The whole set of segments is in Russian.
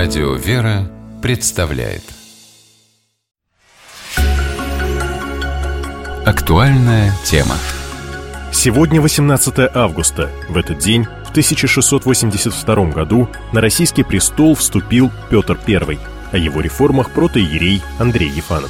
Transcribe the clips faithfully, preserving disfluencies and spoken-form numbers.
Радио «Вера» представляет актуальная тема. Сегодня восемнадцатое августа. В этот день, в тысяча шестьсот восемьдесят втором году, на российский престол вступил Петр Первый. О его реформах протоиерей Андрей Ефанов.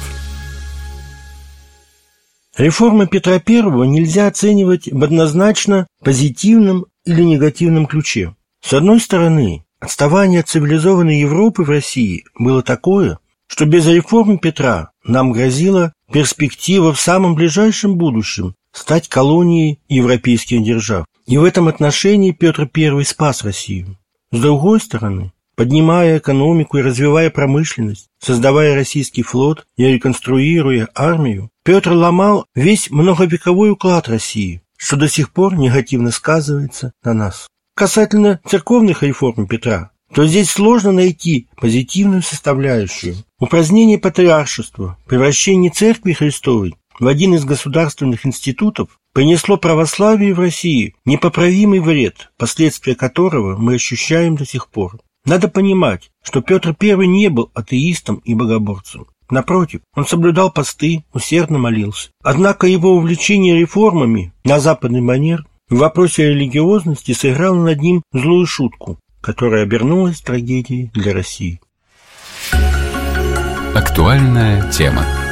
Реформы Петра Первого нельзя оценивать в однозначно позитивном или негативном ключе. С одной стороны, отставание от цивилизованной Европы в России было такое, что без реформ Петра нам грозила перспектива в самом ближайшем будущем стать колонией европейских держав. И в этом отношении Петр Первый спас Россию. С другой стороны, поднимая экономику и развивая промышленность, создавая российский флот и реконструируя армию, Петр ломал весь многовековой уклад России, что до сих пор негативно сказывается на нас. Касательно церковных реформ Петра, то здесь сложно найти позитивную составляющую. Упразднение патриаршества, превращение Церкви Христовой в один из государственных институтов принесло православию в России непоправимый вред, последствия которого мы ощущаем до сих пор. Надо понимать, что Петр Первый не был атеистом и богоборцем. Напротив, он соблюдал посты, усердно молился. Однако его увлечение реформами на западный манер в вопросе религиозности сыграло над ним злую шутку, которая обернулась трагедией для России. Актуальная тема.